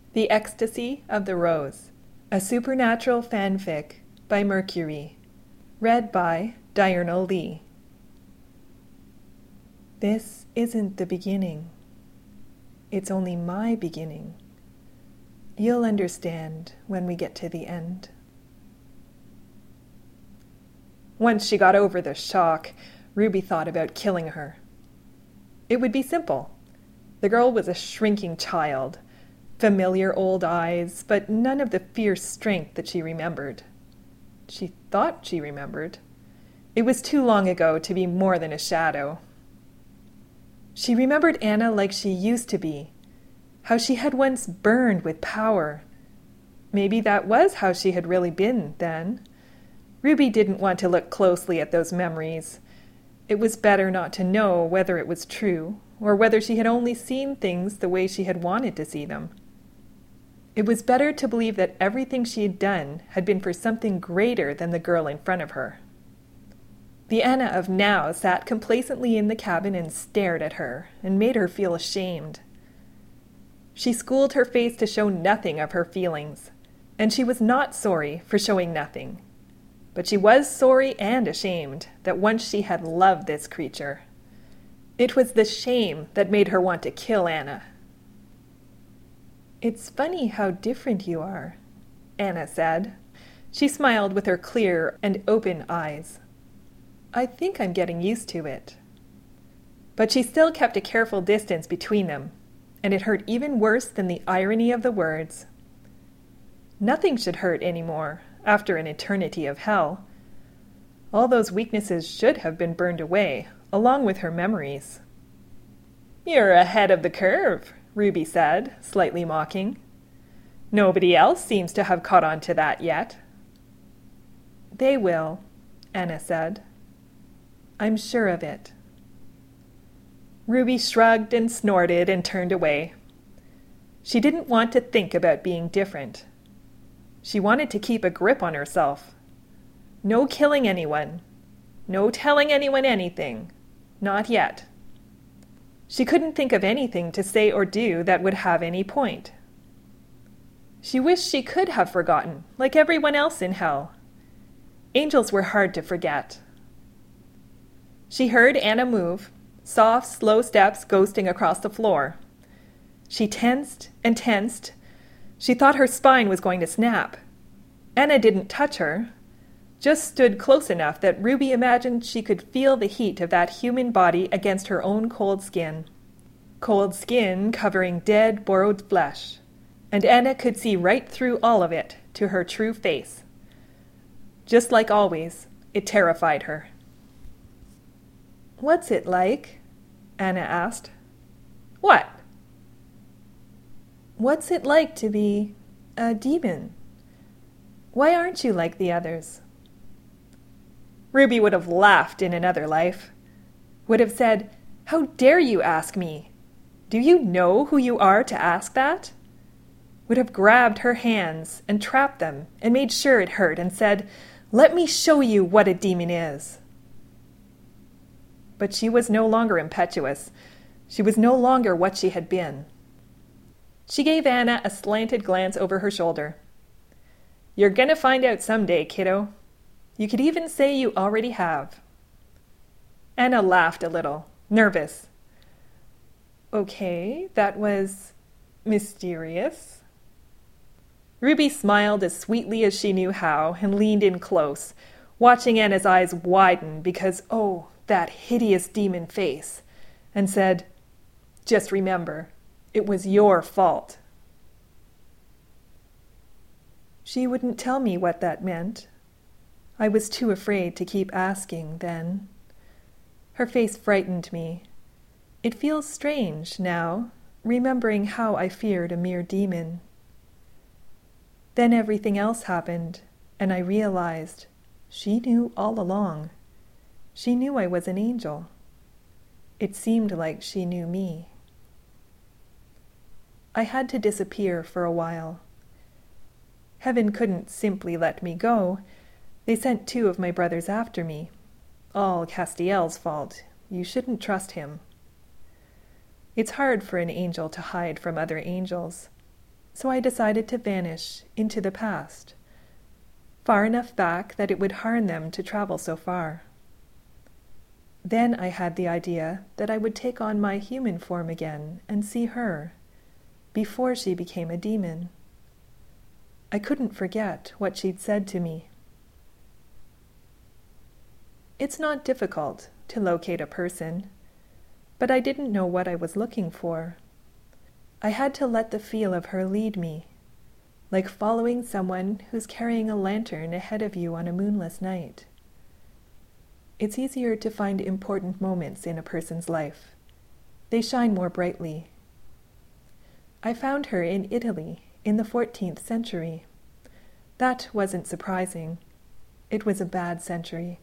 The Ecstasy of the Rose, a supernatural fanfic by Mercury, read by Diurnal Lee. This isn't the beginning. It's only my beginning. You'll understand when we get to the end. Once she got over the shock, Ruby thought about killing her. It would be simple. The girl was a shrinking child, familiar old eyes, but none of the fierce strength that she remembered. She thought she remembered. It was too long ago to be more than a shadow. She remembered Anna like she used to be, how she had once burned with power. Maybe that was how she had really been then. Ruby didn't want to look closely at those memories. It was better not to know whether it was true, or whether she had only seen things the way she had wanted to see them. It was better to believe that everything she had done had been for something greater than the girl in front of her. The Anna of now sat complacently in the cabin and stared at her, and made her feel ashamed. She schooled her face to show nothing of her feelings, and she was not sorry for showing nothing. But she was sorry and ashamed that once she had loved this creature. It was the shame that made her want to kill Anna. "It's funny how different you are," Anna said. She smiled with her clear and open eyes. "I think I'm getting used to it." But she still kept a careful distance between them, and it hurt even worse than the irony of the words. Nothing should hurt anymore, after an eternity of hell. All those weaknesses should have been burned away, along with her memories. "You're ahead of the curve," Ruby said, slightly mocking. "Nobody else seems to have caught on to that yet." "They will," Anna said. "I'm sure of it." Ruby shrugged and snorted and turned away. She didn't want to think about being different. She wanted to keep a grip on herself. No killing anyone. No telling anyone anything. Not yet. She couldn't think of anything to say or do that would have any point. She wished she could have forgotten, like everyone else in hell. Angels were hard to forget. She heard Anna move, soft, slow steps ghosting across the floor. She tensed and tensed. She thought her spine was going to snap. Anna didn't touch her, just stood close enough that Ruby imagined she could feel the heat of that human body against her own cold skin. Cold skin covering dead, borrowed flesh, and Anna could see right through all of it to her true face. Just like always, it terrified her. "What's it like?" Anna asked. "What?" "What's it like to be a demon? Why aren't you like the others?" Ruby would have laughed in another life. Would have said, "How dare you ask me? Do you know who you are to ask that?" Would have grabbed her hands and trapped them and made sure it hurt and said, "Let me show you what a demon is." But she was no longer impetuous. She was no longer what she had been. She gave Anna a slanted glance over her shoulder. "You're gonna find out someday, kiddo. You could even say you already have." Anna laughed a little, nervous. "Okay, that was mysterious." Ruby smiled as sweetly as she knew how and leaned in close, watching Anna's eyes widen because, oh, that hideous demon face, and said, "Just remember, it was your fault." She wouldn't tell me what that meant. I was too afraid to keep asking then. Her face frightened me. It feels strange now, remembering how I feared a mere demon. Then everything else happened, and I realized she knew all along. She knew I was an angel. It seemed like she knew me. I had to disappear for a while. Heaven couldn't simply let me go. They sent 2 of my brothers after me. All Castiel's fault. You shouldn't trust him. It's hard for an angel to hide from other angels. so I decided to vanish into the past, far enough back that it would harm them to travel so far. Then I had the idea that I would take on my human form again and see her, before she became a demon. I couldn't forget what she'd said to me. It's not difficult to locate a person, but I didn't know what I was looking for. I had to let the feel of her lead me, like following someone who's carrying a lantern ahead of you on a moonless night. It's easier to find important moments in a person's life. They shine more brightly. I found her in Italy in the 14th century. That wasn't surprising. It was a bad century.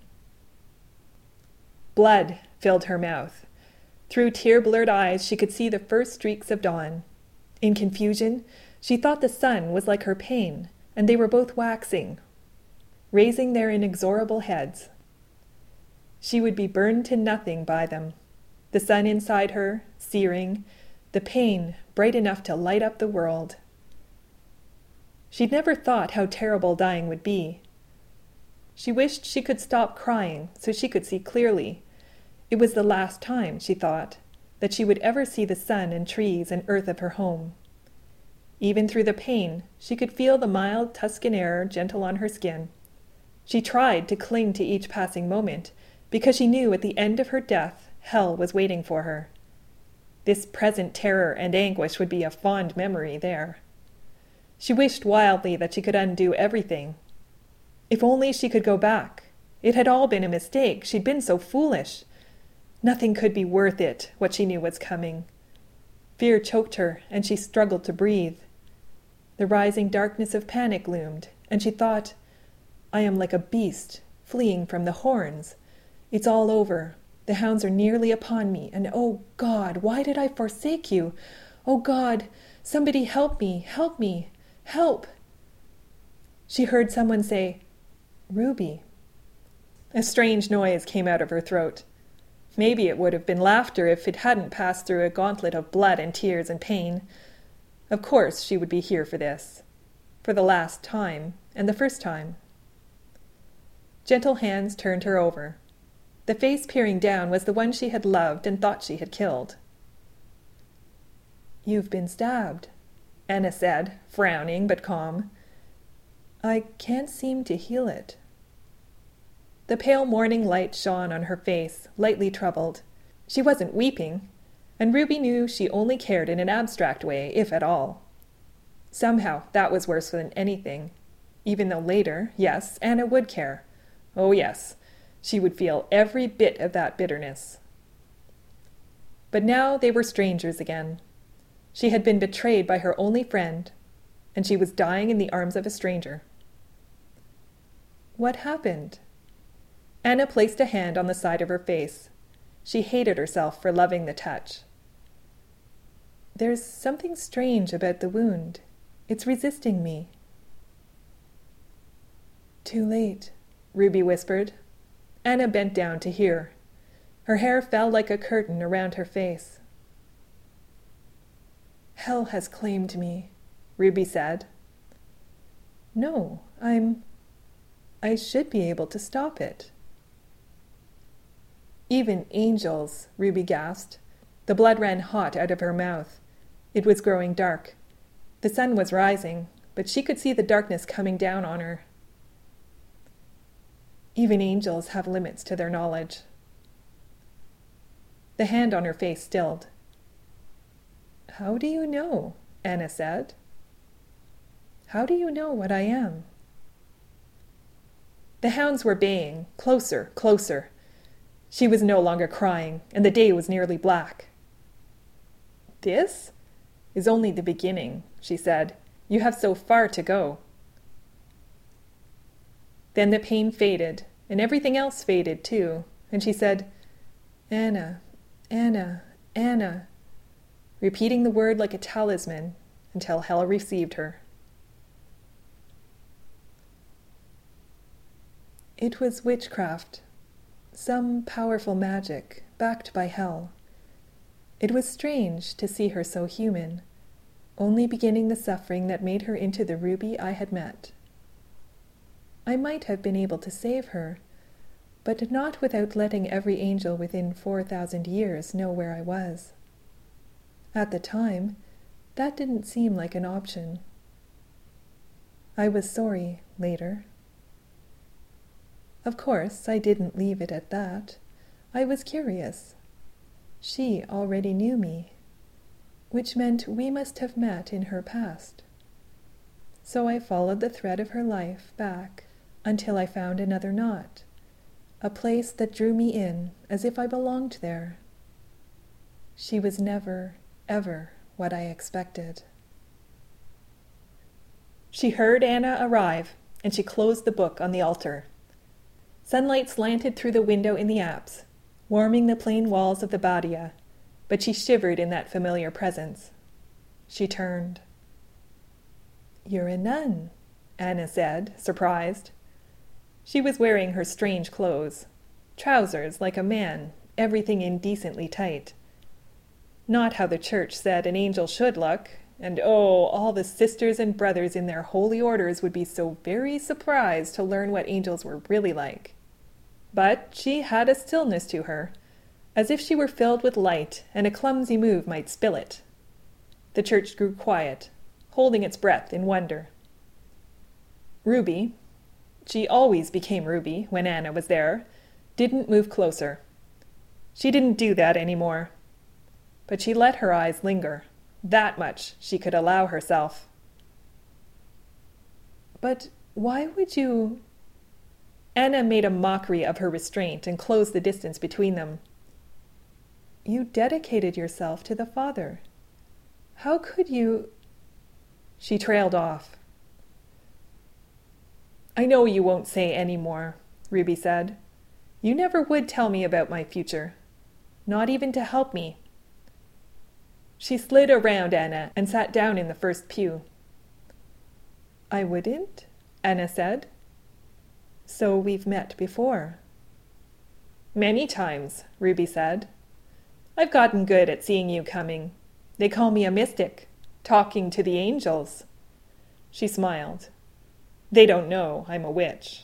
Blood filled her mouth. Through tear-blurred eyes, she could see the first streaks of dawn. In confusion, she thought the sun was like her pain, and they were both waxing, raising their inexorable heads. She would be burned to nothing by them. The sun inside her, searing, the pain bright enough to light up the world. She'd never thought how terrible dying would be. She wished she could stop crying so she could see clearly. It was the last time, she thought, that she would ever see the sun and trees and earth of her home. Even through the pain, she could feel the mild Tuscan air gentle on her skin. She tried to cling to each passing moment, because she knew at the end of her death, hell was waiting for her. This present terror and anguish would be a fond memory there. She wished wildly that she could undo everything. If only she could go back. It had all been a mistake. She'd been so foolish. Nothing could be worth it, what she knew was coming. Fear choked her, and she struggled to breathe. The rising darkness of panic loomed, and she thought, I am like a beast, fleeing from the horns. It's all over. The hounds are nearly upon me, and oh God, why did I forsake you? Oh God, somebody help me, help me, help. She heard someone say, Ruby. A strange noise came out of her throat. Maybe it would have been laughter if it hadn't passed through a gauntlet of blood and tears and pain. Of course she would be here for this. For the last time, and the first time. Gentle hands turned her over. The face peering down was the one she had loved and thought she had killed. You've been stabbed, Anna said, frowning but calm. I can't seem to heal it. The pale morning light shone on her face, lightly troubled. She wasn't weeping, and Ruby knew she only cared in an abstract way, if at all. Somehow that was worse than anything, even though later, yes, Anna would care. Oh yes, she would feel every bit of that bitterness. But now they were strangers again. She had been betrayed by her only friend, and she was dying in the arms of a stranger. What happened? Anna placed a hand on the side of her face. She hated herself for loving the touch. There's something strange about the wound. It's resisting me. Too late, Ruby whispered. Anna bent down to hear. Her hair fell like a curtain around her face. Hell has claimed me, Ruby said. No, I should be able to stop it. Even angels, Ruby gasped. The blood ran hot out of her mouth. It was growing dark. The sun was rising, but she could see the darkness coming down on her. Even angels have limits to their knowledge. The hand on her face stilled. How do you know? Anna said. How do you know what I am? The hounds were baying, closer, closer. She was no longer crying, and the day was nearly black. This is only the beginning, she said. You have so far to go. Then the pain faded, and everything else faded too, and she said, Anna, Anna, Anna, repeating the word like a talisman until hell received her. It was witchcraft, some powerful magic backed by hell. It was strange to see her so human, only beginning the suffering that made her into the Ruby I had met. I might have been able to save her, but not without letting every angel within 4,000 years know where I was. At the time, that didn't seem like an option. I was sorry later. Of course, I didn't leave it at that. I was curious. She already knew me, which meant we must have met in her past. So I followed the thread of her life back until I found another knot, a place that drew me in as if I belonged there. She was never, ever what I expected. She heard Anna arrive, and she closed the book on the altar. Sunlight slanted through the window in the apse, warming the plain walls of the Badia, but she shivered in that familiar presence. She turned. "You're a nun," Anna said, surprised. She was wearing her strange clothes, trousers like a man, everything indecently tight. Not how the church said an angel should look, and all the sisters and brothers in their holy orders would be so very surprised to learn what angels were really like. But she had a stillness to her, as if she were filled with light and a clumsy move might spill it. The church grew quiet, holding its breath in wonder. Ruby, she always became Ruby when Anna was there, didn't move closer. She didn't do that anymore. But she let her eyes linger. That much she could allow herself. "But why would you—" Anna made a mockery of her restraint and closed the distance between them. "You dedicated yourself to the Father. How could you—" She trailed off. "I know you won't say any more," Ruby said. "You never would tell me about my future. Not even to help me." She slid around Anna and sat down in the first pew. "I wouldn't?" Anna said. "So we've met before." "Many times," Ruby said. "I've gotten good at seeing you coming. They call me a mystic, talking to the angels." She smiled. "They don't know I'm a witch."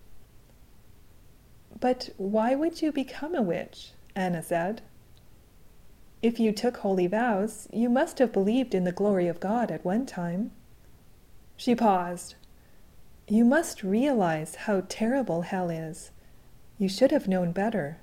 "But why would you become a witch?" Anna said. "If you took holy vows, you must have believed in the glory of God at one time." She paused. "You must realize how terrible hell is. You should have known better."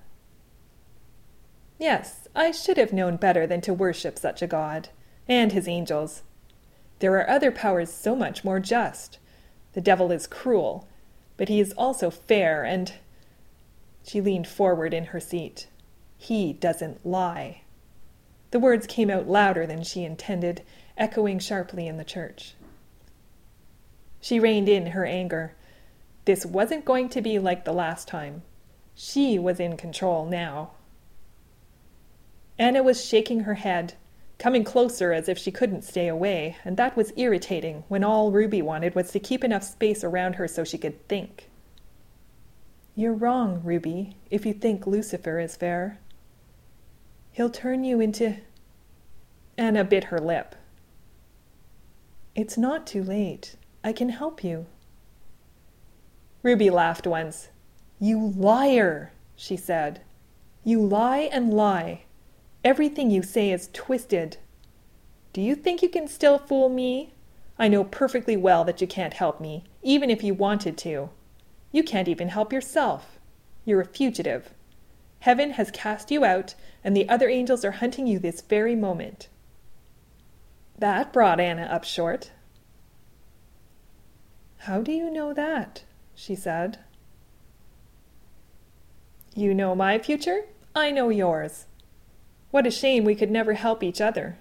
"Yes, I should have known better than to worship such a God, and his angels. There are other powers so much more just. The devil is cruel, but he is also fair and—" She leaned forward in her seat. "He doesn't lie." The words came out louder than she intended, echoing sharply in the church. She reined in her anger. This wasn't going to be like the last time. She was in control now. Anna was shaking her head, coming closer as if she couldn't stay away, and that was irritating when all Ruby wanted was to keep enough space around her so she could think. "You're wrong, Ruby, if you think Lucifer is fair. He'll turn you into—" Anna bit her lip. "It's not too late. I can help you." Ruby laughed once. "You liar," she said. "You lie and lie. Everything you say is twisted. Do you think you can still fool me? I know perfectly well that you can't help me, even if you wanted to. You can't even help yourself. You're a fugitive. Heaven has cast you out, and the other angels are hunting you this very moment." That brought Anna up short. "How do you know that?" she said. "You know my future, I know yours. What a shame we could never help each other."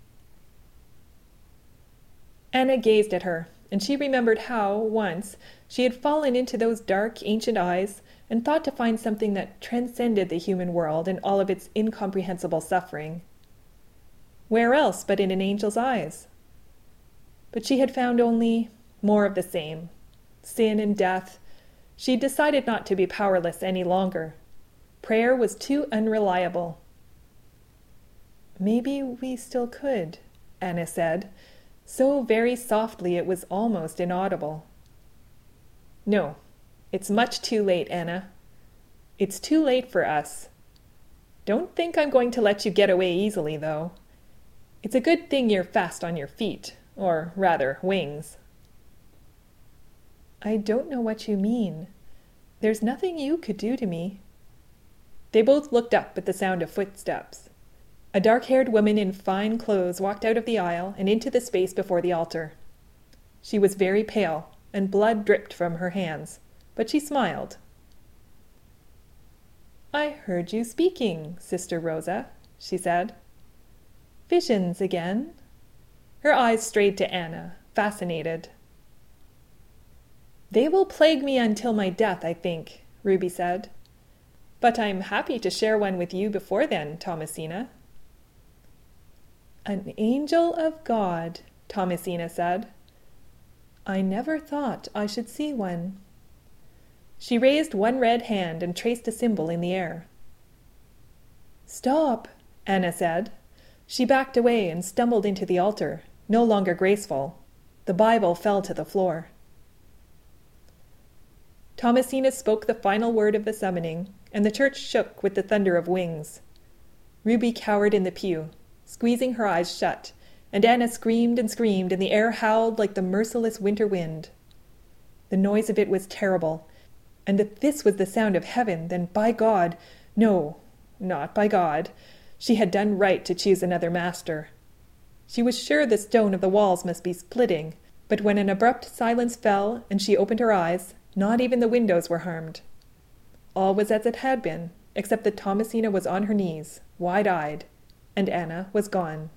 Anna gazed at her, and she remembered how, once, she had fallen into those dark, ancient eyes and thought to find something that transcended the human world and all of its incomprehensible suffering. Where else but in an angel's eyes? But she had found only more of the same. Sin and death. She decided not to be powerless any longer. Prayer was too unreliable. "Maybe we still could," Anna said, so very softly it was almost inaudible. "No, it's much too late, Anna. It's too late for us. Don't think I'm going to let you get away easily, though. It's a good thing you're fast on your feet, or rather, wings." "I don't know what you mean. There's nothing you could do to me." They both looked up at the sound of footsteps. A dark-haired woman in fine clothes walked out of the aisle and into the space before the altar. She was very pale, and blood dripped from her hands, but she smiled. "I heard you speaking, Sister Rosa," she said. "Visions again?" Her eyes strayed to Anna, fascinated. "They will plague me until my death, I think," Ruby said. "But I'm happy to share one with you before then, Thomasina." "An angel of God," Thomasina said. "I never thought I should see one." She raised one red hand and traced a symbol in the air. "Stop," Anna said. She backed away and stumbled into the altar, no longer graceful. The Bible fell to the floor. Thomasina spoke the final word of the summoning, and the church shook with the thunder of wings. Ruby cowered in the pew, squeezing her eyes shut, and Anna screamed, and the air howled like the merciless winter wind. The noise of it was terrible, and if this was the sound of heaven, then by God, no, not by God, she had done right to choose another master. She was sure the stone of the walls must be splitting, but when an abrupt silence fell and she opened her eyes, not even the windows were harmed. All was as it had been, except that Thomasina was on her knees, wide-eyed, and Anna was gone.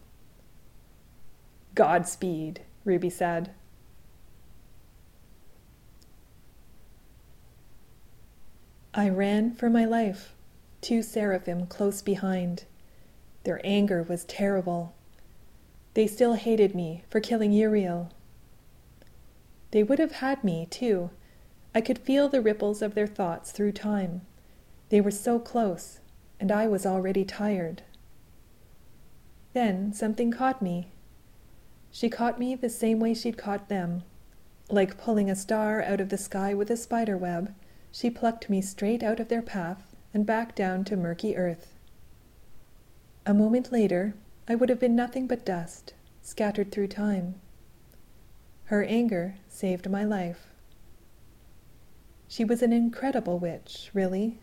"Godspeed," Ruby said. I ran for my life, 2 seraphim close behind. Their anger was terrible. They still hated me for killing Uriel. They would have had me, too. I could feel the ripples of their thoughts through time. They were so close, and I was already tired. Then something caught me. She caught me the same way she'd caught them. Like pulling a star out of the sky with a spider web, she plucked me straight out of their path and back down to murky earth. A moment later, I would have been nothing but dust, scattered through time. Her anger saved my life. She was an incredible witch, really.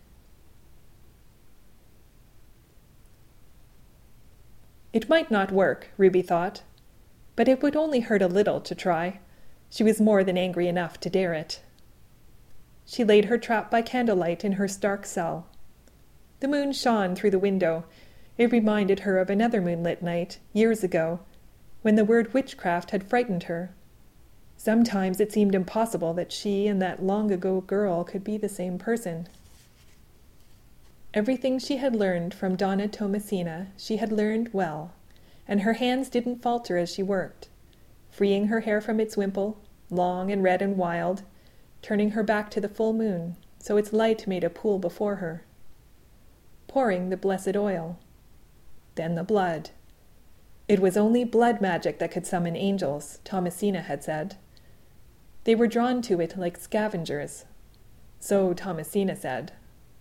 It might not work, Ruby thought, but it would only hurt a little to try. She was more than angry enough to dare it. She laid her trap by candlelight in her stark cell. The moon shone through the window. It reminded her of another moonlit night, years ago, when the word witchcraft had frightened her. Sometimes it seemed impossible that she and that long-ago girl could be the same person. Everything she had learned from Donna Thomasina she had learned well, and her hands didn't falter as she worked, freeing her hair from its wimple, long and red and wild, turning her back to the full moon so its light made a pool before her, pouring the blessed oil, then the blood. It was only blood magic that could summon angels, Thomasina had said. They were drawn to it like scavengers. So Thomasina said.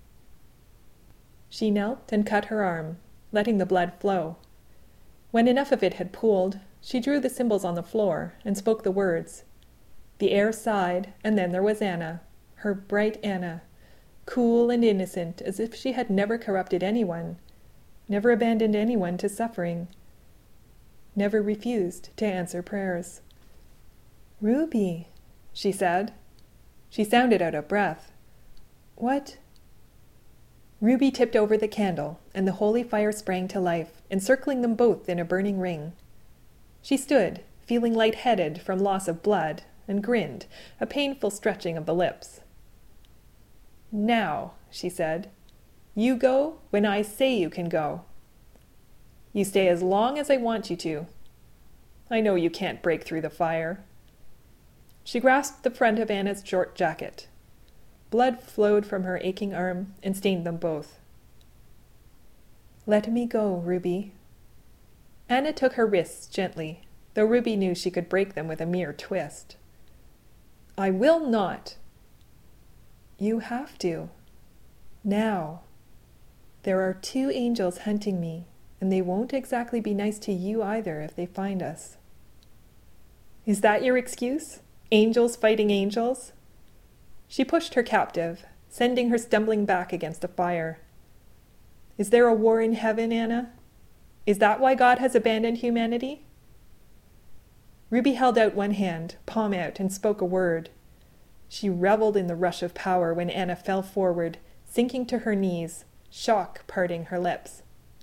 She knelt and cut her arm, letting the blood flow. When enough of it had pooled, she drew the symbols on the floor and spoke the words. The air sighed, and then there was Anna, her bright Anna, cool and innocent as if she had never corrupted anyone, never abandoned anyone to suffering, never refused to answer prayers. "Ruby," she said. She sounded out of breath. "What?" Ruby tipped over the candle, and the holy fire sprang to life, encircling them both in a burning ring. She stood, feeling light-headed from loss of blood, and grinned, a painful stretching of the lips. "Now," she said, "you go when I say you can go. You stay as long as I want you to. I know you can't break through the fire." She grasped the front of Anna's short jacket. Blood flowed from her aching arm and stained them both. "Let me go, Ruby." Anna took her wrists gently. though Ruby knew she could break them with a mere twist. "I will not." "You have to. Now. There are 2 angels hunting me, and they won't exactly be nice to you either if they find us." "Is that your excuse? Angels fighting angels?" She pushed her captive, sending her stumbling back against the fire. "Is there a war in heaven, Anna? Is that why God has abandoned humanity?" Ruby held out one hand, palm out, and spoke a word. She reveled in the rush of power when Anna fell forward, sinking to her knees, shock parting her lips.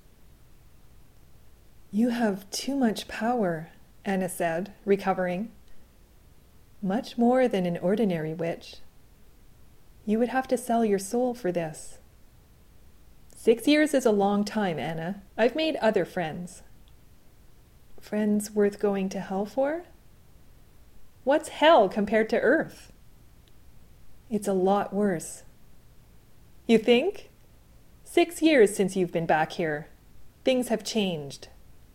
"You have too much power," Anna said, recovering. "Much more than an ordinary witch. You would have to sell your soul for this." 6 years is a long time, Anna. I've made other friends." "Friends worth going to hell for?" "What's hell compared to earth?" "It's a lot worse." "You think?" 6 years since you've been back here. Things have changed."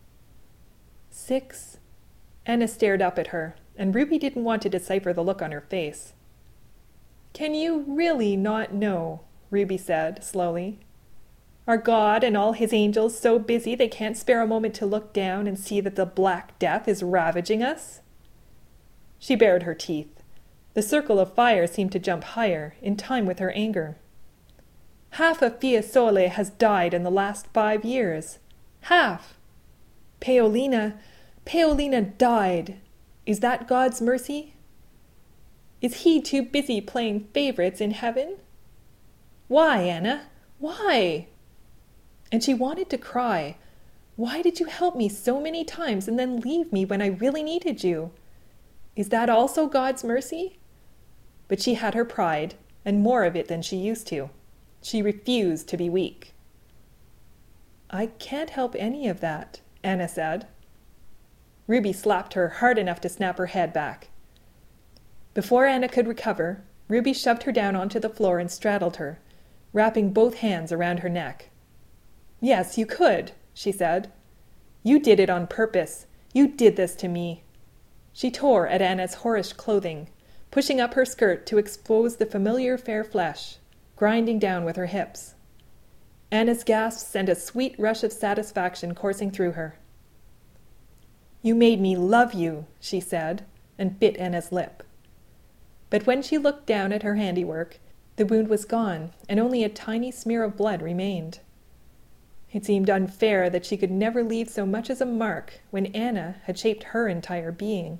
6? Anna stared up at her, and Ruby didn't want to decipher the look on her face. "Can you really not know?" Ruby said, slowly. "Are God and all his angels so busy they can't spare a moment to look down and see that the Black Death is ravaging us?" She bared her teeth. The circle of fire seemed to jump higher, in time with her anger. "Half of Fiesole has died in the last 5 years. Half! Paolina died. Is that God's mercy? Is he too busy playing favorites in heaven? Why, Anna? Why?" And she wanted to cry. "Why did you help me so many times and then leave me when I really needed you? Is that also God's mercy?" But she had her pride, and more of it than she used to. She refused to be weak. "I can't help any of that," Anna said. Ruby slapped her hard enough to snap her head back. Before Anna could recover, Ruby shoved her down onto the floor and straddled her, wrapping both hands around her neck. "Yes, you could," she said. "You did it on purpose. You did this to me." She tore at Anna's whorish clothing, pushing up her skirt to expose the familiar fair flesh, grinding down with her hips. Anna's gasps sent a sweet rush of satisfaction coursing through her. "You made me love you," she said, and bit Anna's lip. But when she looked down at her handiwork, the wound was gone, and only a tiny smear of blood remained. It seemed unfair that she could never leave so much as a mark when Anna had shaped her entire being.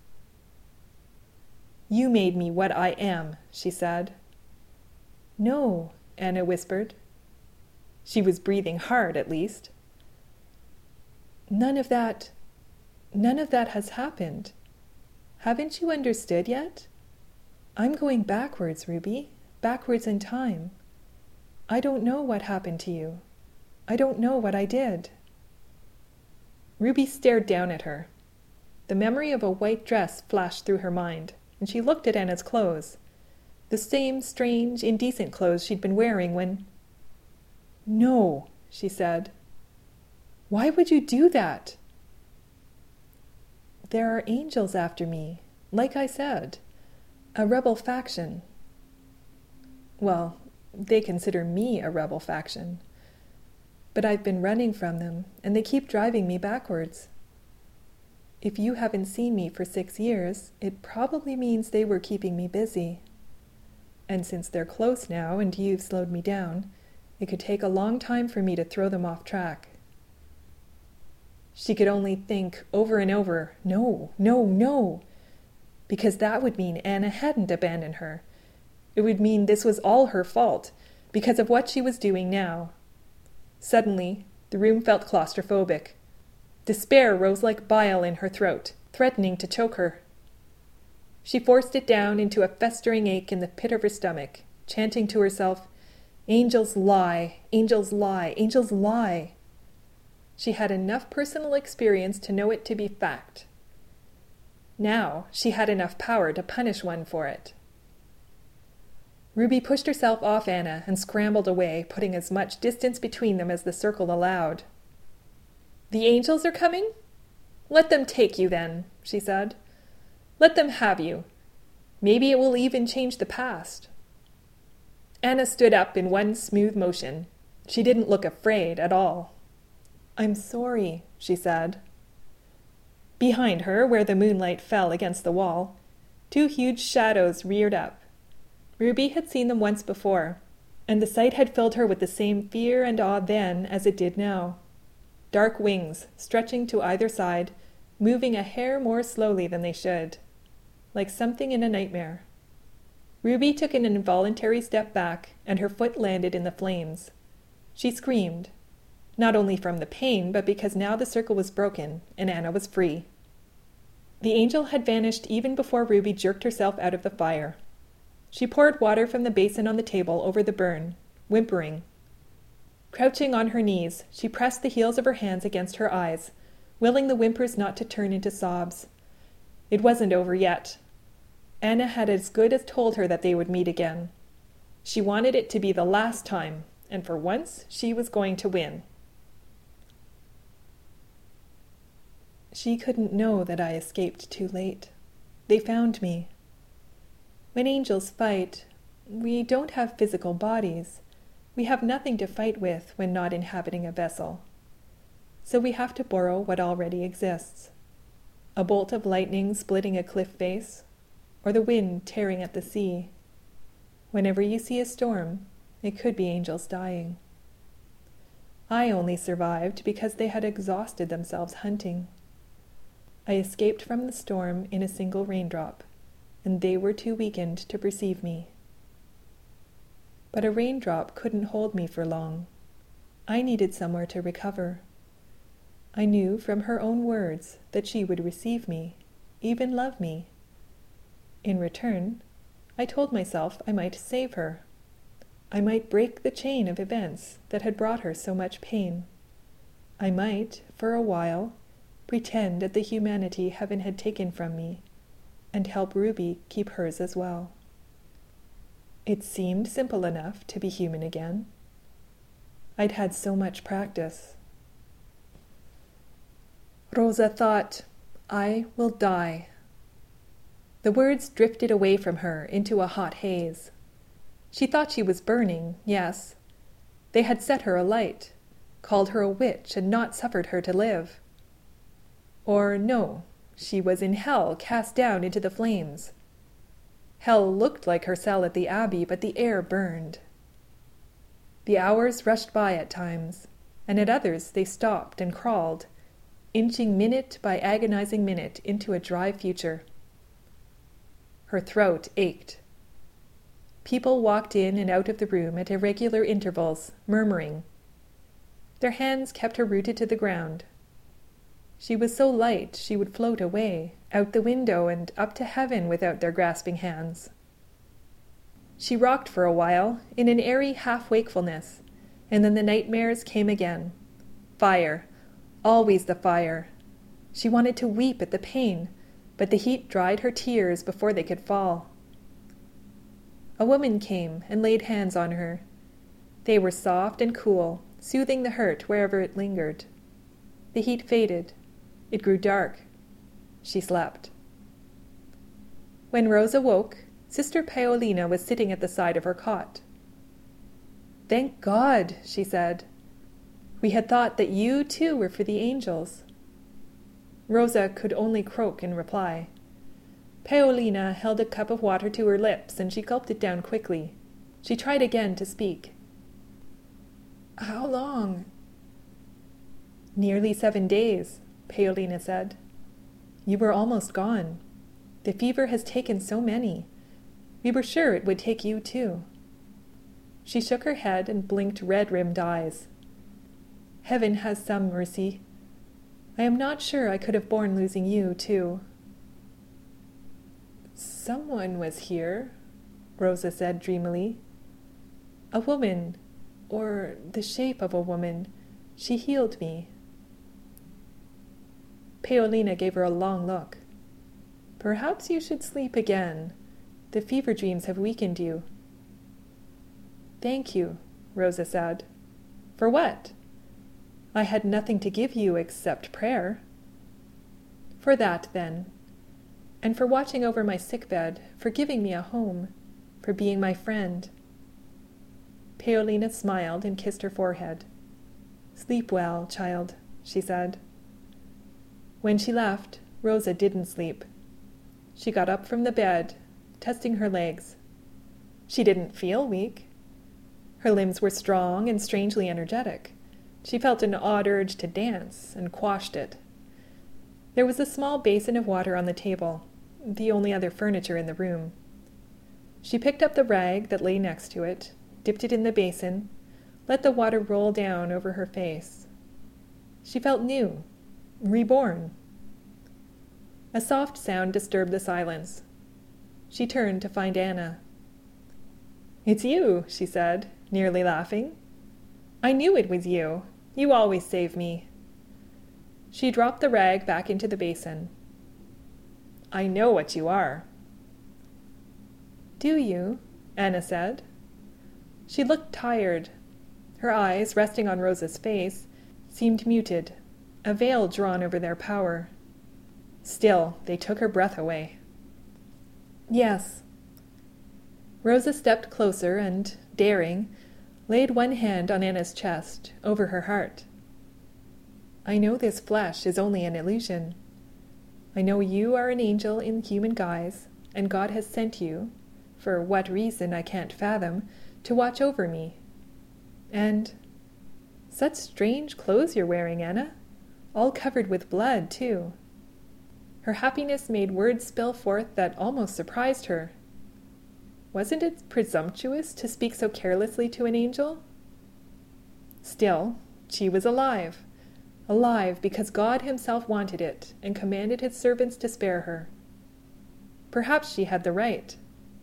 "You made me what I am," she said. "No," Anna whispered. She was breathing hard, at least. None of that has happened. Haven't you understood yet? I'm going backwards, Ruby, backwards in time. I don't know what happened to you. I don't know what I did." Ruby stared down at her. The memory of a white dress flashed through her mind, and she looked at Anna's clothes, the same strange, indecent clothes she'd been wearing when... "No," she said. "Why would you do that?" "There are angels after me, like I said. A rebel faction." "Well, they consider me a rebel faction. But I've been running from them, and they keep driving me backwards. If you haven't seen me for 6 years, it probably means they were keeping me busy. And since they're close now and you've slowed me down, it could take a long time for me to throw them off track." She could only think over and over, no, no, no, because that would mean Anna hadn't abandoned her. It would mean this was all her fault, because of what she was doing now. Suddenly, the room felt claustrophobic. Despair rose like bile in her throat, threatening to choke her. She forced it down into a festering ache in the pit of her stomach, chanting to herself, "Angels lie, angels lie, angels lie." She had enough personal experience to know it to be fact. Now she had enough power to punish one for it. Ruby pushed herself off Anna and scrambled away, putting as much distance between them as the circle allowed. "The angels are coming?" Let them take you then, she said. Let them have you. Maybe it will even change the past. Anna stood up in one smooth motion. She didn't look afraid at all. I'm sorry, she said. Behind her, where the moonlight fell against the wall, two huge shadows reared up. Ruby had seen them once before, and the sight had filled her with the same fear and awe then as it did now. Dark wings, stretching to either side, moving a hair more slowly than they should, like something in a nightmare. Ruby took an involuntary step back, and her foot landed in the flames. She screamed, not only from the pain, but because now the circle was broken, and Anna was free. The angel had vanished even before Ruby jerked herself out of the fire. She poured water from the basin on the table over the burn, whimpering. Crouching on her knees, she pressed the heels of her hands against her eyes, willing the whimpers not to turn into sobs. It wasn't over yet. Anna had as good as told her that they would meet again. She wanted it to be the last time, and for once she was going to win. She couldn't know that I escaped too late. They found me. When angels fight, we don't have physical bodies. We have nothing to fight with when not inhabiting a vessel. So we have to borrow what already exists. A bolt of lightning splitting a cliff face, or the wind tearing at the sea. Whenever you see a storm, it could be angels dying. I only survived because they had exhausted themselves hunting. I escaped from the storm in a single raindrop, and they were too weakened to perceive me. But a raindrop couldn't hold me for long. I needed somewhere to recover. I knew from her own words that she would receive me, even love me. In return, I told myself I might save her. I might break the chain of events that had brought her so much pain. I might, for a while, pretend at the humanity heaven had taken from me, and help Ruby keep hers as well. It seemed simple enough to be human again. I'd had so much practice. Rosa thought, I will die. The words drifted away from her into a hot haze. She thought she was burning, yes. They had set her alight, called her a witch, and not suffered her to live. Or no, she was in hell, cast down into the flames. Hell looked like her cell at the Abbey, but the air burned. The hours rushed by at times, and at others they stopped and crawled, inching minute by agonizing minute into a dry future. Her throat ached. People walked in and out of the room at irregular intervals, murmuring. Their hands kept her rooted to the ground. She was so light she would float away, out the window and up to heaven without their grasping hands. She rocked for a while, in an airy half-wakefulness, and then the nightmares came again. Fire, always the fire. She wanted to weep at the pain, but the heat dried her tears before they could fall. A woman came and laid hands on her. They were soft and cool, soothing the hurt wherever it lingered. The heat faded. It grew dark. She slept. When Rosa woke, Sister Paolina was sitting at the side of her cot. "Thank God," she said. "We had thought that you, too, were for the angels." Rosa could only croak in reply. Paolina held a cup of water to her lips, and she gulped it down quickly. She tried again to speak. "How long?" "Nearly 7 days," Paolina said. "You were almost gone. The fever has taken so many. We were sure it would take you, too." She shook her head and blinked red-rimmed eyes. "Heaven has some mercy. I am not sure I could have borne losing you, too." "Someone was here," Rosa said dreamily. "A woman, or the shape of a woman. She healed me." Paolina gave her a long look. "Perhaps you should sleep again. The fever dreams have weakened you." "Thank you," Rosa said. "For what? I had nothing to give you except prayer." For that, then. And for watching over my sickbed, for giving me a home, for being my friend. Paolina smiled and kissed her forehead. Sleep well, child, she said. When she left, Rosa didn't sleep. She got up from the bed, testing her legs. She didn't feel weak. Her limbs were strong and strangely energetic. She felt an odd urge to dance and quashed it. There was a small basin of water on the table, the only other furniture in the room. She picked up the rag that lay next to it, dipped it in the basin, let the water roll down over her face. She felt new, reborn. A soft sound disturbed the silence. She turned to find Anna. "It's you," she said, nearly laughing. "I knew it was you. You always save me." She dropped the rag back into the basin. "I know what you are." "Do you?" Anna said. She looked tired. Her eyes, resting on Rosa's face, seemed muted, a veil drawn over their power. Still, they took her breath away. "Yes." Rosa stepped closer and, daring, laid one hand on Anna's chest, over her heart. "I know this flesh is only an illusion. I know you are an angel in human guise, and God has sent you, for what reason I can't fathom, to watch over me. And such strange clothes you're wearing, Anna, all covered with blood, too." Her happiness made words spill forth that almost surprised her. Wasn't it presumptuous to speak so carelessly to an angel? Still, she was alive. Alive because God himself wanted it and commanded his servants to spare her. Perhaps she had the right.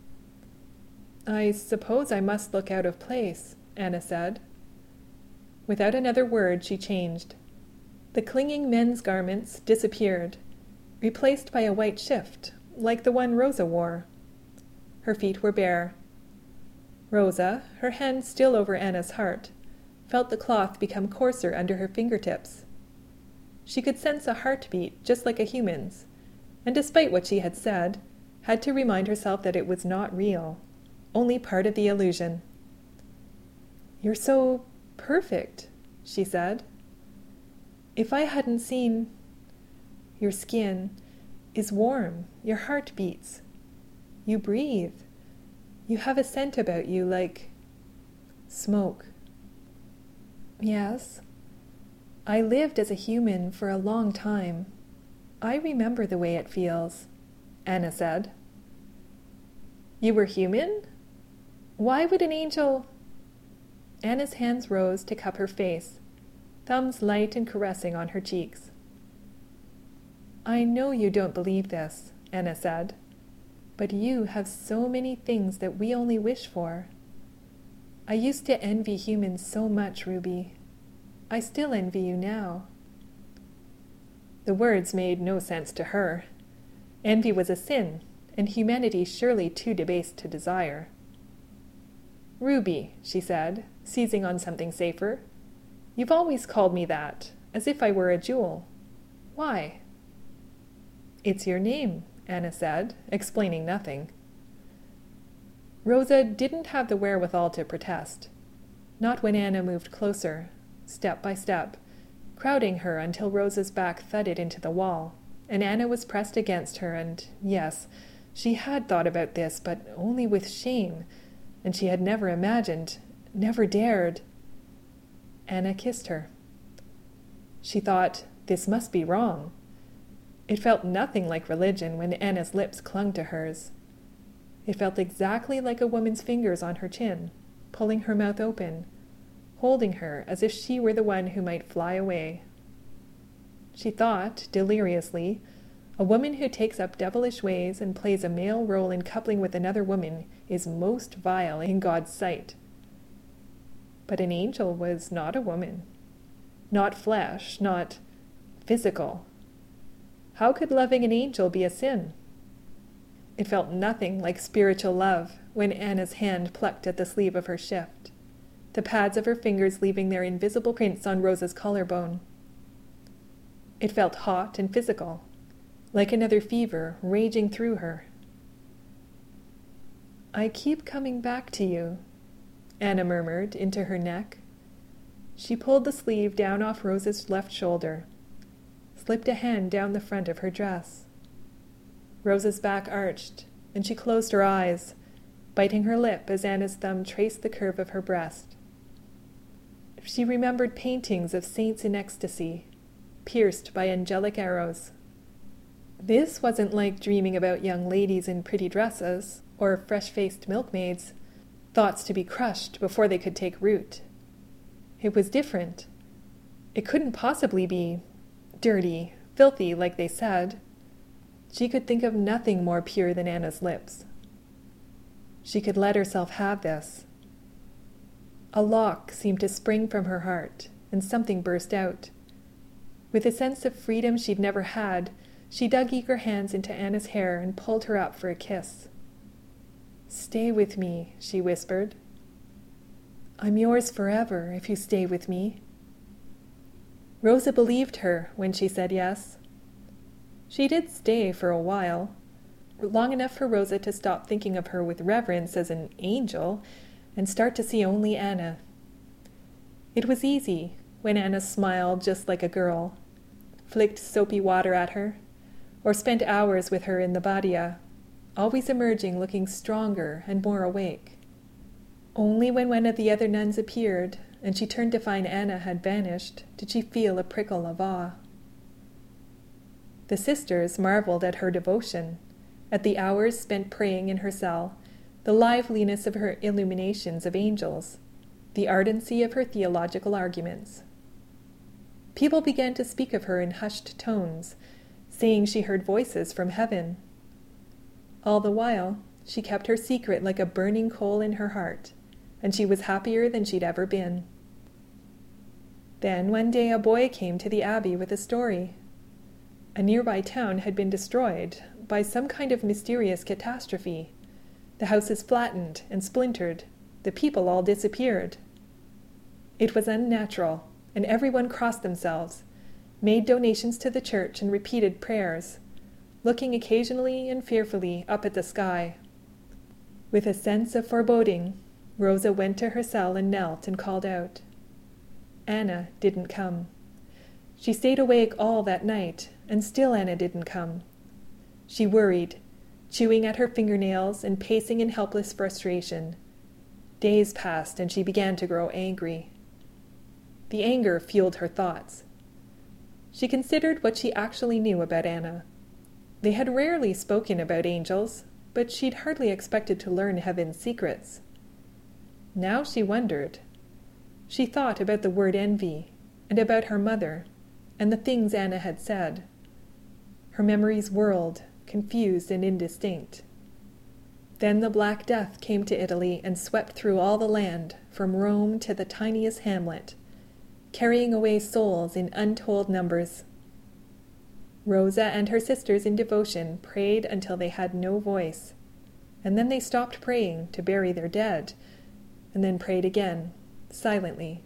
"I suppose I must look out of place," Anna said. Without another word, she changed. The clinging men's garments disappeared, replaced by a white shift, like the one Rosa wore. Her feet were bare. Rosa, her hand still over Anna's heart, felt the cloth become coarser under her fingertips. She could sense a heartbeat just like a human's, and despite what she had said, had to remind herself that it was not real, only part of the illusion. "You're so perfect," she said. "If I hadn't seen... Your skin is warm, your heart beats. You breathe. You have a scent about you like smoke." "Yes. I lived as a human for a long time. I remember the way it feels," Anna said. "You were human? Why would an angel—" Anna's hands rose to cup her face, thumbs light and caressing on her cheeks. "I know you don't believe this," Anna said, "but you have so many things that we only wish for. I used to envy humans so much, Ruby. I still envy you now." The words made no sense to her. Envy was a sin, and humanity surely too debased to desire. "Ruby," she said, seizing on something safer, "you've always called me that, as if I were a jewel. Why?" "It's your name," Anna said, explaining nothing. Rosa didn't have the wherewithal to protest, not when Anna moved closer, step by step, crowding her until Rosa's back thudded into the wall, and Anna was pressed against her, and yes, she had thought about this, but only with shame, and she had never imagined, never dared. Anna kissed her. She thought, this must be wrong. It felt nothing like religion when Anna's lips clung to hers. It felt exactly like a woman's fingers on her chin, pulling her mouth open, holding her as if she were the one who might fly away. She thought, deliriously, a woman who takes up devilish ways and plays a male role in coupling with another woman is most vile in God's sight. But an angel was not a woman, not flesh, not physical. How could loving an angel be a sin? It felt nothing like spiritual love when Anna's hand plucked at the sleeve of her shift, the pads of her fingers leaving their invisible prints on Rosa's collarbone. It felt hot and physical, like another fever raging through her. "I keep coming back to you," Anna murmured into her neck. She pulled the sleeve down off Rosa's left shoulder, slipped a hand down the front of her dress. Rosa's back arched, and she closed her eyes, biting her lip as Anna's thumb traced the curve of her breast. She remembered paintings of saints in ecstasy, pierced by angelic arrows. This wasn't like dreaming about young ladies in pretty dresses, or fresh-faced milkmaids, thoughts to be crushed before they could take root. It was different. It couldn't possibly be dirty, filthy, like they said. She could think of nothing more pure than Anna's lips. She could let herself have this. A lock seemed to spring from her heart, and something burst out. With a sense of freedom she'd never had, she dug eager hands into Anna's hair and pulled her up for a kiss. "Stay with me," she whispered. "I'm yours forever if you stay with me." Rosa believed her when she said yes. She did stay for a while, long enough for Rosa to stop thinking of her with reverence as an angel and start to see only Anna. It was easy when Anna smiled just like a girl, flicked soapy water at her, or spent hours with her in the Badia, always emerging looking stronger and more awake. Only when one of the other nuns appeared and she turned to find Anna had vanished did she feel a prickle of awe. The sisters marveled at her devotion, at the hours spent praying in her cell, the liveliness of her illuminations of angels, the ardency of her theological arguments. People began to speak of her in hushed tones, saying she heard voices from heaven. All the while, she kept her secret like a burning coal in her heart, and she was happier than she'd ever been. Then one day a boy came to the abbey with a story. A nearby town had been destroyed by some kind of mysterious catastrophe. The houses flattened and splintered. The people all disappeared. It was unnatural, and everyone crossed themselves, made donations to the church and repeated prayers, looking occasionally and fearfully up at the sky. With a sense of foreboding, Rosa went to her cell and knelt and called out. Anna didn't come. She stayed awake all that night, and still Anna didn't come. She worried, chewing at her fingernails and pacing in helpless frustration. Days passed, and she began to grow angry. The anger fueled her thoughts. She considered what she actually knew about Anna. They had rarely spoken about angels, but she'd hardly expected to learn heaven's secrets. Now she wondered. She thought about the word envy, and about her mother, and the things Anna had said. Her memories whirled, confused and indistinct. Then the Black Death came to Italy and swept through all the land, from Rome to the tiniest hamlet, carrying away souls in untold numbers. Rosa and her sisters in devotion prayed until they had no voice, and then they stopped praying to bury their dead, and then prayed again, silently.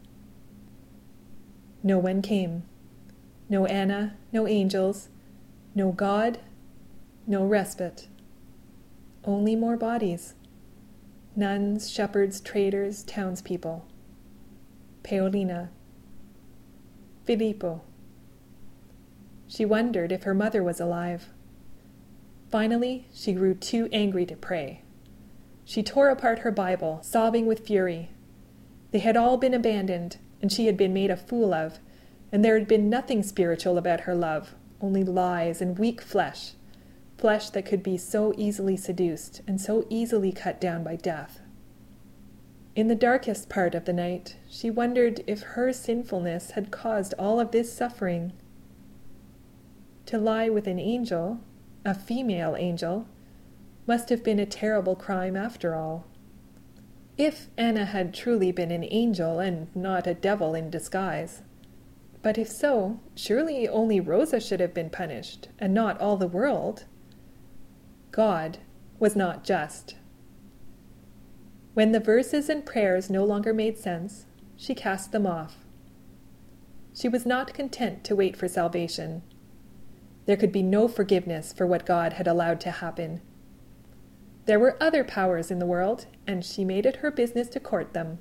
No one came. No Anna, no angels, no God, no respite. Only more bodies. Nuns, shepherds, traders, townspeople. Paolina. Filippo. She wondered if her mother was alive. Finally, she grew too angry to pray. She tore apart her Bible, sobbing with fury. They had all been abandoned, and she had been made a fool of, and there had been nothing spiritual about her love, only lies and weak flesh that could be so easily seduced and so easily cut down by death. In the darkest part of the night, she wondered if her sinfulness had caused all of this suffering. To lie with an angel, a female angel, must have been a terrible crime after all. If Anna had truly been an angel and not a devil in disguise. But if so, surely only Rosa should have been punished, and not all the world. God was not just. When the verses and prayers no longer made sense, she cast them off. She was not content to wait for salvation. There could be no forgiveness for what God had allowed to happen. There were other powers in the world, and she made it her business to court them.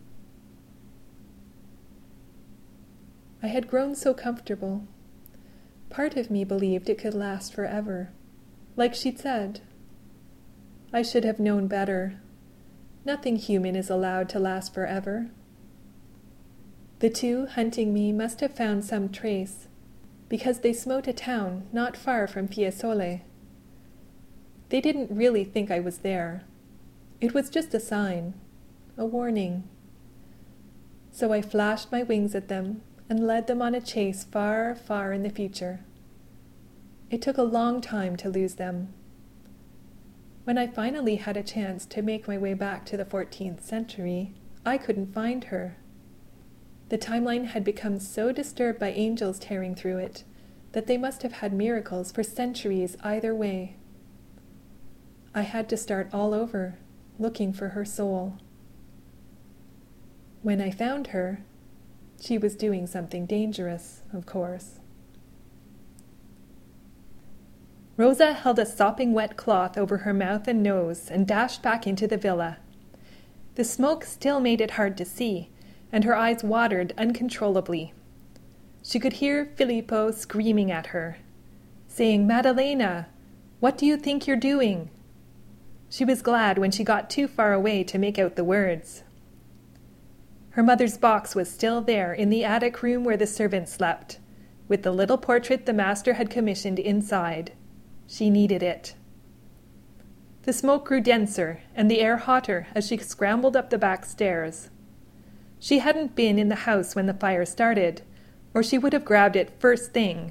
I had grown so comfortable. Part of me believed it could last forever, like she'd said. I should have known better. Nothing human is allowed to last forever. The two hunting me must have found some trace, because they smote a town not far from Fiesole. They didn't really think I was there. It was just a sign, a warning. So I flashed my wings at them and led them on a chase far, far in the future. It took a long time to lose them. When I finally had a chance to make my way back to the 14th century, I couldn't find her. The timeline had become so disturbed by angels tearing through it that they must have had miracles for centuries either way. I had to start all over, looking for her soul. When I found her, she was doing something dangerous, of course. Rosa held a sopping wet cloth over her mouth and nose and dashed back into the villa. The smoke still made it hard to see, and her eyes watered uncontrollably. She could hear Filippo screaming at her, saying, "Maddalena, what do you think you're doing?" She was glad when she got too far away to make out the words. Her mother's box was still there in the attic room where the servants slept, with the little portrait the master had commissioned inside. She needed it. The smoke grew denser and the air hotter as she scrambled up the back stairs. She hadn't been in the house when the fire started, or she would have grabbed it first thing.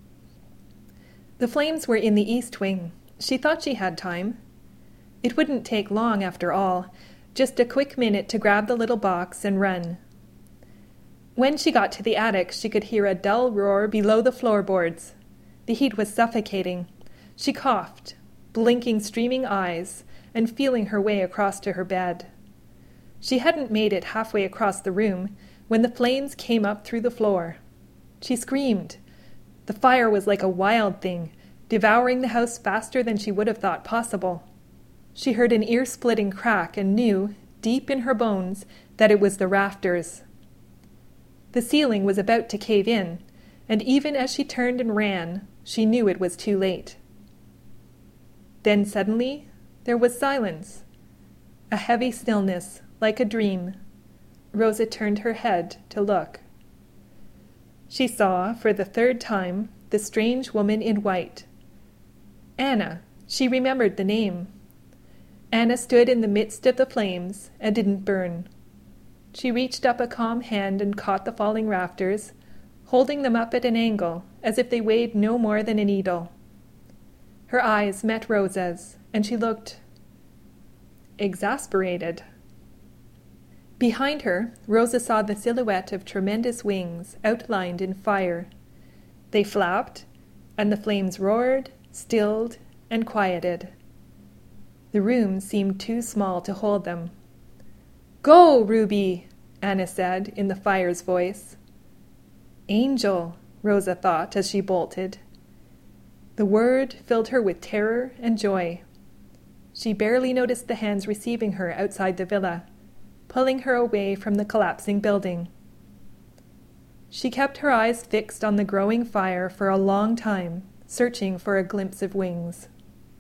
The flames were in the east wing. She thought she had time. It wouldn't take long after all, just a quick minute to grab the little box and run. When she got to the attic, she could hear a dull roar below the floorboards. The heat was suffocating. She coughed, blinking streaming eyes, and feeling her way across to her bed. She hadn't made it halfway across the room when the flames came up through the floor. She screamed. The fire was like a wild thing, devouring the house faster than she would have thought possible. She heard an ear-splitting crack and knew, deep in her bones, that it was the rafters. The ceiling was about to cave in, and even as she turned and ran, she knew it was too late. Then suddenly, there was silence, a heavy stillness, like a dream. Rosa turned her head to look. She saw, for the third time, the strange woman in white. Anna. She remembered the name. Anna stood in the midst of the flames and didn't burn. She reached up a calm hand and caught the falling rafters, holding them up at an angle, as if they weighed no more than a needle. Her eyes met Rosa's, and she looked exasperated. Behind her, Rosa saw the silhouette of tremendous wings outlined in fire. They flapped, and the flames roared, stilled, and quieted. The room seemed too small to hold them. "Go, Ruby," Anna said in the fire's voice. "Angel," Rosa thought as she bolted. The word filled her with terror and joy. She barely noticed the hands receiving her outside the villa, pulling her away from the collapsing building. She kept her eyes fixed on the growing fire for a long time, searching for a glimpse of wings.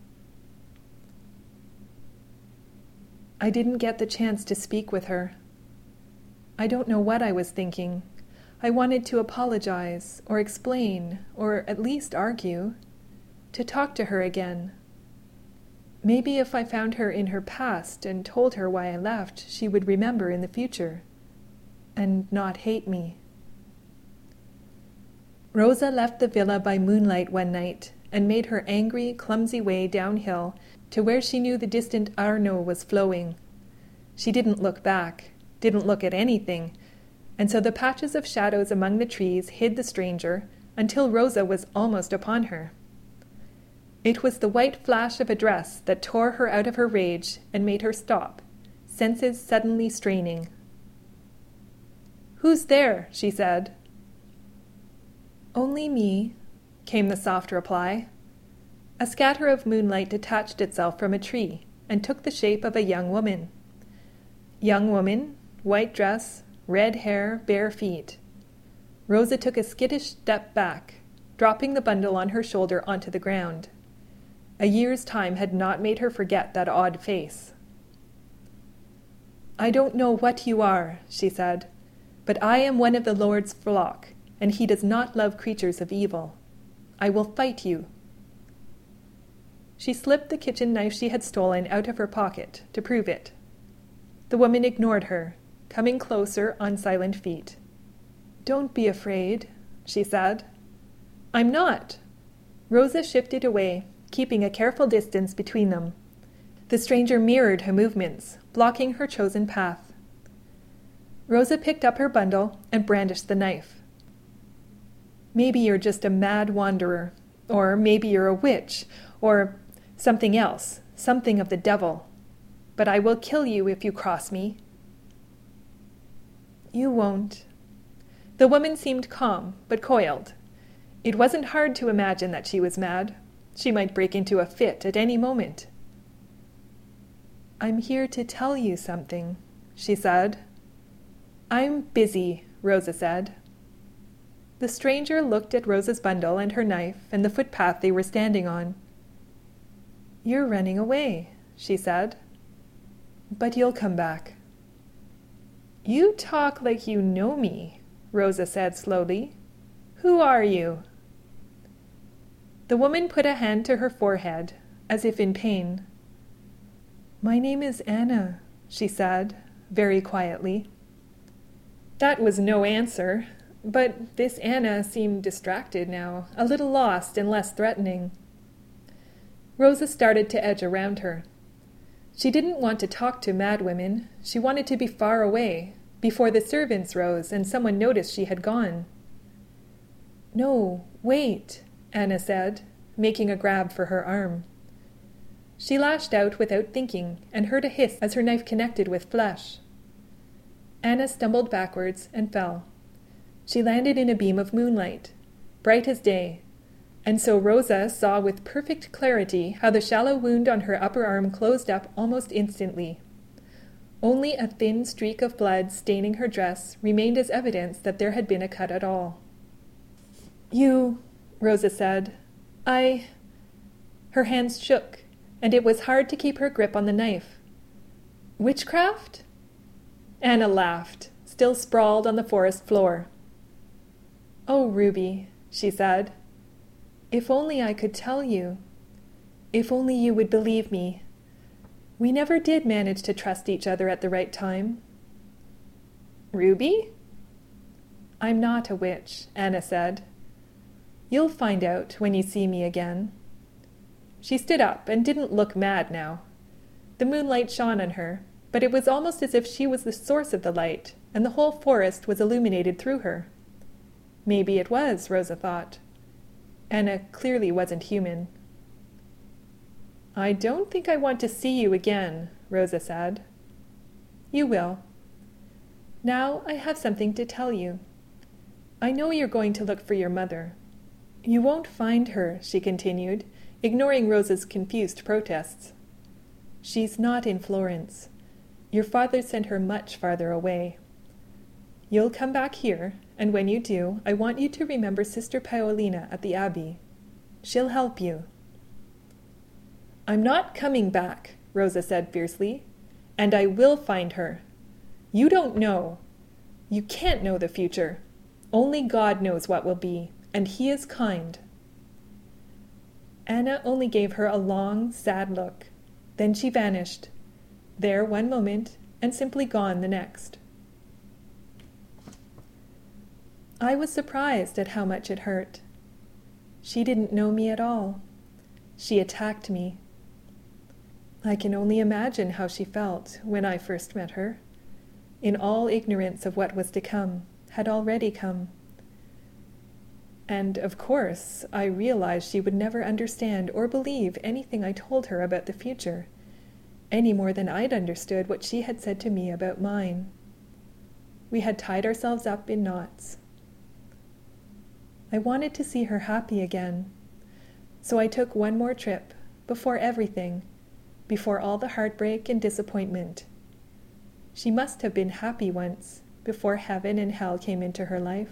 I didn't get the chance to speak with her. I don't know what I was thinking. I wanted to apologize, or explain, or at least argue, to talk to her again. Maybe if I found her in her past and told her why I left, she would remember in the future, and not hate me. Rosa left the villa by moonlight one night and made her angry, clumsy way downhill to where she knew the distant Arno was flowing. She didn't look back, didn't look at anything, and so the patches of shadows among the trees hid the stranger until Rosa was almost upon her. It was the white flash of a dress that tore her out of her rage and made her stop, senses suddenly straining. "Who's there?" she said. "Only me. came the soft reply. A scatter of moonlight detached itself from a tree and took the shape of a young woman. Young woman, white dress, red hair, bare feet. Rosa took a skittish step back, dropping the bundle on her shoulder onto the ground. A year's time had not made her forget that odd face. "I don't know what you are," she said, "but I am one of the Lord's flock, and he does not love creatures of evil. I will fight you." She slipped the kitchen knife she had stolen out of her pocket to prove it. The woman ignored her, coming closer on silent feet. "Don't be afraid," she said. "I'm not." Rosa shifted away, keeping a careful distance between them. The stranger mirrored her movements, blocking her chosen path. Rosa picked up her bundle and brandished the knife. "Maybe you're just a mad wanderer, or maybe you're a witch, or something else, something of the devil. But I will kill you if you cross me." "You won't." The woman seemed calm, but coiled. It wasn't hard to imagine that she was mad. She might break into a fit at any moment. "I'm here to tell you something," she said. "I'm busy," Rosa said. The stranger looked at Rosa's bundle and her knife and the footpath they were standing on. "You're running away," she said. "But you'll come back." "You talk like you know me," Rosa said slowly. "Who are you?" The woman put a hand to her forehead, as if in pain. "My name is Anna," she said, very quietly. That was no answer, but this Anna seemed distracted now, a little lost and less threatening. Rosa started to edge around her. She didn't want to talk to mad women. She wanted to be far away, before the servants rose and someone noticed she had gone. "No, wait," Anna said, making a grab for her arm. She lashed out without thinking and heard a hiss as her knife connected with flesh. Anna stumbled backwards and fell. She landed in a beam of moonlight, bright as day, and so Rosa saw with perfect clarity how the shallow wound on her upper arm closed up almost instantly. Only a thin streak of blood staining her dress remained as evidence that there had been a cut at all. "You," Rosa said. Her hands shook, and it was hard to keep her grip on the knife. "Witchcraft?" Anna laughed, still sprawled on the forest floor. "Oh, Ruby," she said, "if only I could tell you. If only you would believe me. We never did manage to trust each other at the right time." "Ruby?" "I'm not a witch," Anna said. "You'll find out when you see me again." She stood up and didn't look mad now. The moonlight shone on her, but it was almost as if she was the source of the light, and the whole forest was illuminated through her. Maybe it was, Rosa thought. Anna clearly wasn't human. "I don't think I want to see you again," Rosa said. "You will. Now I have something to tell you. I know you're going to look for your mother. You won't find her," she continued, ignoring Rosa's confused protests. "She's not in Florence. Your father sent her much farther away. You'll come back here, and when you do, I want you to remember Sister Paolina at the Abbey. She'll help you." "I'm not coming back," Rosa said fiercely, "and I will find her. You don't know. You can't know the future. Only God knows what will be, and He is kind." Anna only gave her a long, sad look. Then she vanished, there one moment and simply gone the next. I was surprised at how much it hurt. She didn't know me at all. She attacked me. I can only imagine how she felt when I first met her, in all ignorance of what was to come, had already come. And, of course, I realized she would never understand or believe anything I told her about the future, any more than I'd understood what she had said to me about mine. We had tied ourselves up in knots. I wanted to see her happy again. So I took one more trip, before everything, before all the heartbreak and disappointment. She must have been happy once, before heaven and hell came into her life.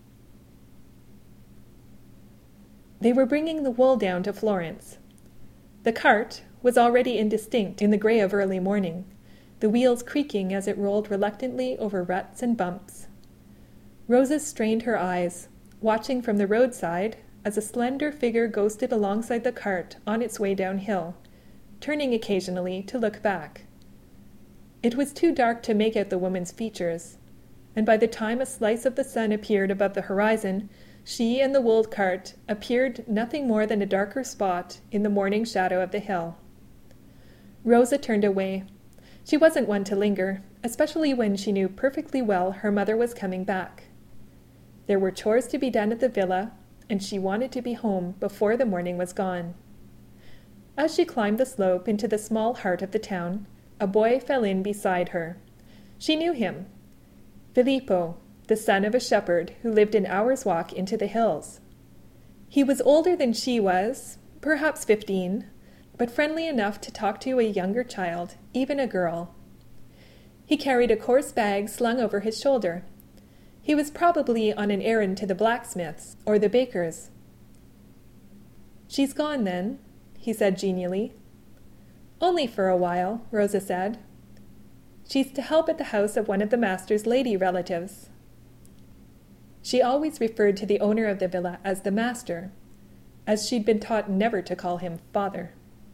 They were bringing the wool down to Florence. The cart was already indistinct in the gray of early morning, the wheels creaking as it rolled reluctantly over ruts and bumps. Rosa strained her eyes, watching from the roadside as a slender figure ghosted alongside the cart on its way downhill, turning occasionally to look back. It was too dark to make out the woman's features, and by the time a slice of the sun appeared above the horizon, she and the wool cart appeared nothing more than a darker spot in the morning shadow of the hill. Rosa turned away. She wasn't one to linger, especially when she knew perfectly well her mother was coming back. There were chores to be done at the villa, and she wanted to be home before the morning was gone. As she climbed the slope into the small heart of the town, a boy fell in beside her. She knew him. Filippo, the son of a shepherd who lived an hour's walk into the hills. He was older than she was, perhaps 15, but friendly enough to talk to a younger child, even a girl. He carried a coarse bag slung over his shoulder. He was probably on an errand to the blacksmith's or the baker's. "She's gone, then?" he said genially. "Only for a while," Rosa said. "She's to help at the house of one of the master's lady relatives." She always referred to the owner of the villa as the master, as she'd been taught never to call him father.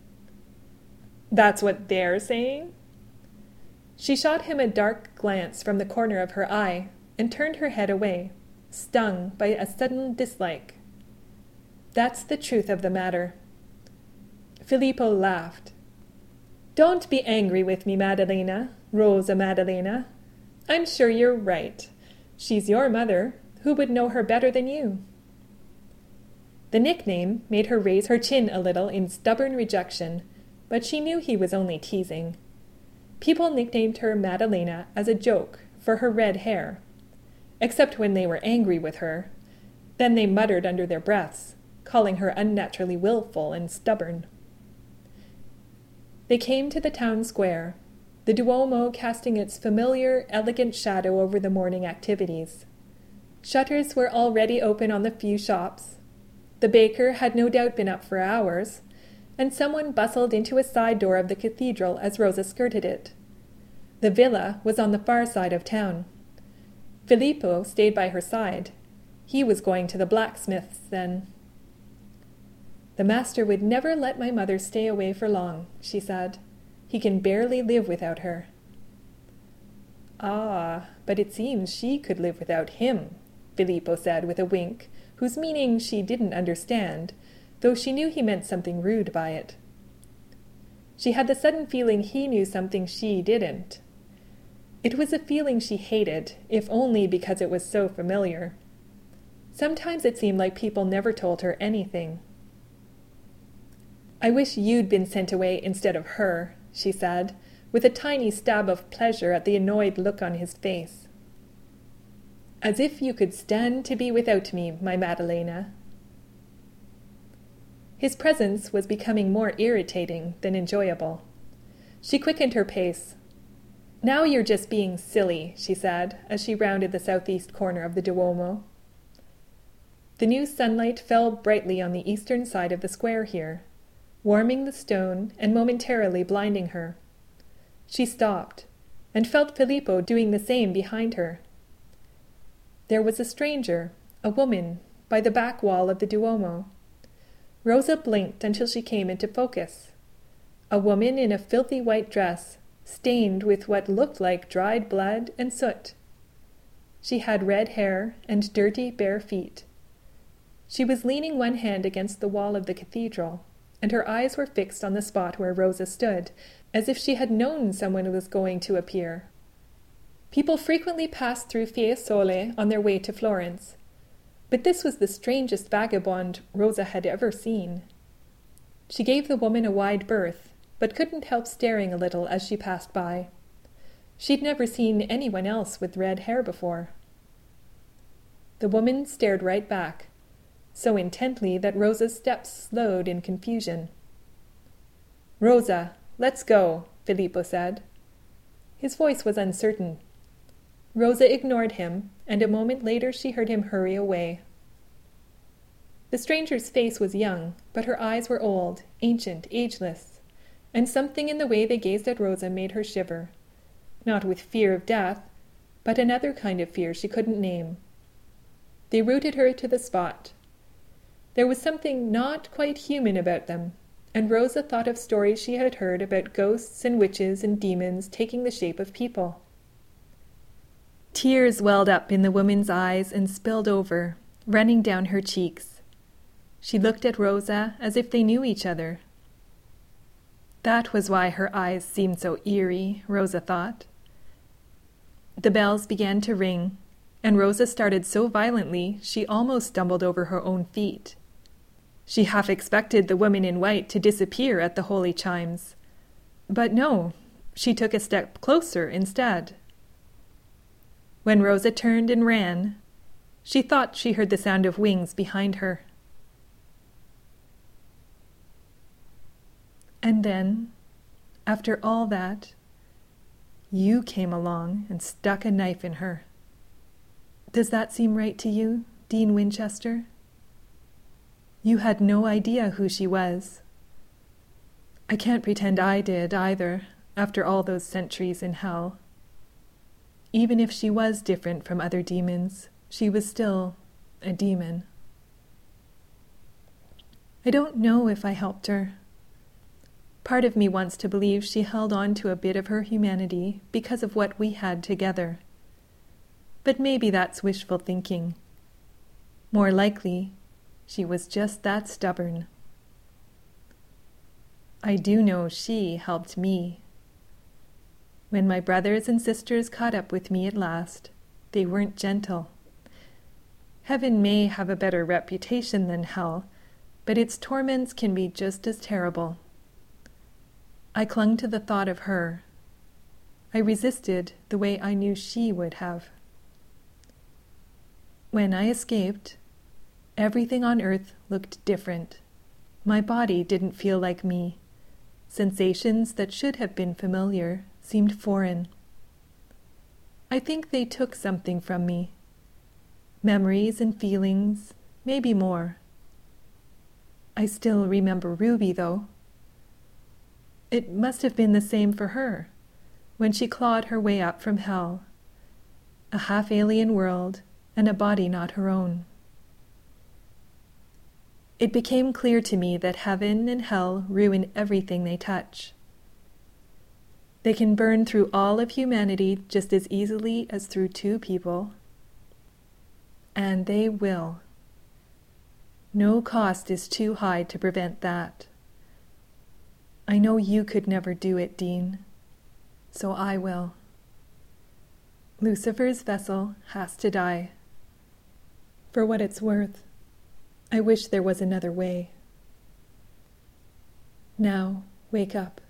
"That's what they're saying?" She shot him a dark glance from the corner of her eye and turned her head away, stung by a sudden dislike. "That's the truth of the matter." Filippo laughed. "Don't be angry with me, Maddalena, Rosa Maddalena. I'm sure you're right. She's your mother. Who would know her better than you?" The nickname made her raise her chin a little in stubborn rejection, but she knew he was only teasing. People nicknamed her Maddalena as a joke for her red hair, except when they were angry with her. Then they muttered under their breaths, calling her unnaturally willful and stubborn. They came to the town square, the Duomo casting its familiar, elegant shadow over the morning activities. Shutters were already open on the few shops. The baker had no doubt been up for hours, and someone bustled into a side door of the cathedral as Rosa skirted it. The villa was on the far side of town. Filippo stayed by her side. He was going to the blacksmith's then. "The master would never let my mother stay away for long," she said. "He can barely live without her." "Ah, but it seems she could live without him," Filippo said with a wink, whose meaning she didn't understand, though she knew he meant something rude by it. She had the sudden feeling he knew something she didn't. It was a feeling she hated, if only because it was so familiar. Sometimes it seemed like people never told her anything. "I wish you'd been sent away instead of her," she said, with a tiny stab of pleasure at the annoyed look on his face. "As if you could stand to be without me, my Maddalena." His presence was becoming more irritating than enjoyable. She quickened her pace. "Now you're just being silly," she said, as she rounded the southeast corner of the Duomo. The new sunlight fell brightly on the eastern side of the square here, warming the stone and momentarily blinding her. She stopped, and felt Filippo doing the same behind her. There was a stranger, a woman, by the back wall of the Duomo. Rosa blinked until she came into focus. A woman in a filthy white dress, stained with what looked like dried blood and soot. She had red hair and dirty, bare feet. She was leaning one hand against the wall of the cathedral, and her eyes were fixed on the spot where Rosa stood, as if she had known someone was going to appear. People frequently passed through Fiesole on their way to Florence, but this was the strangest vagabond Rosa had ever seen. She gave the woman a wide berth, but couldn't help staring a little as she passed by. She'd never seen anyone else with red hair before. The woman stared right back, so intently that Rosa's steps slowed in confusion. "Rosa, let's go," Filippo said. His voice was uncertain. Rosa ignored him, and a moment later she heard him hurry away. The stranger's face was young, but her eyes were old, ancient, ageless, and something in the way they gazed at Rosa made her shiver, not with fear of death, but another kind of fear she couldn't name. They rooted her to the spot. There was something not quite human about them, and Rosa thought of stories she had heard about ghosts and witches and demons taking the shape of people. Tears welled up in the woman's eyes and spilled over, running down her cheeks. She looked at Rosa as if they knew each other. That was why her eyes seemed so eerie, Rosa thought. The bells began to ring, and Rosa started so violently she almost stumbled over her own feet. She half expected the woman in white to disappear at the holy chimes. But no, she took a step closer instead. When Rosa turned and ran, she thought she heard the sound of wings behind her. And then, after all that, you came along and stuck a knife in her. Does that seem right to you, Dean Winchester? You had no idea who she was. I can't pretend I did either, after all those centuries in hell. Even if she was different from other demons, she was still a demon. I don't know if I helped her. Part of me wants to believe she held on to a bit of her humanity because of what we had together. But maybe that's wishful thinking. More likely, she was just that stubborn. I do know she helped me. When my brothers and sisters caught up with me at last, they weren't gentle. Heaven may have a better reputation than hell, but its torments can be just as terrible. I clung to the thought of her. I resisted the way I knew she would have. When I escaped, everything on earth looked different. My body didn't feel like me. Sensations that should have been familiar seemed foreign. I think they took something from me. Memories and feelings, maybe more. I still remember Ruby, though. It must have been the same for her, when she clawed her way up from hell, a half-alien world and a body not her own. It became clear to me that heaven and hell ruin everything they touch. They can burn through all of humanity just as easily as through two people. And they will. No cost is too high to prevent that. I know you could never do it, Dean, so I will. Lucifer's vessel has to die. For what it's worth, I wish there was another way. Now, wake up.